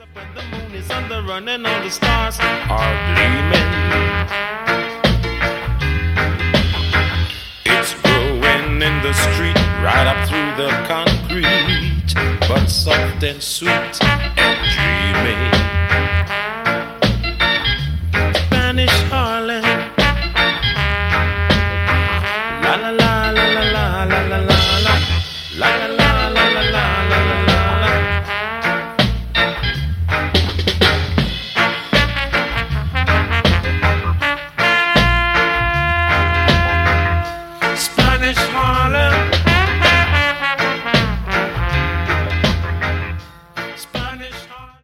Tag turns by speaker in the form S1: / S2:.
S1: When the moon is on the run and all the stars are gleaming, it's growing in the street right up through the concrete, but soft and sweet and dreamy. Spanish Harlem, la la la la la la la la la la la la.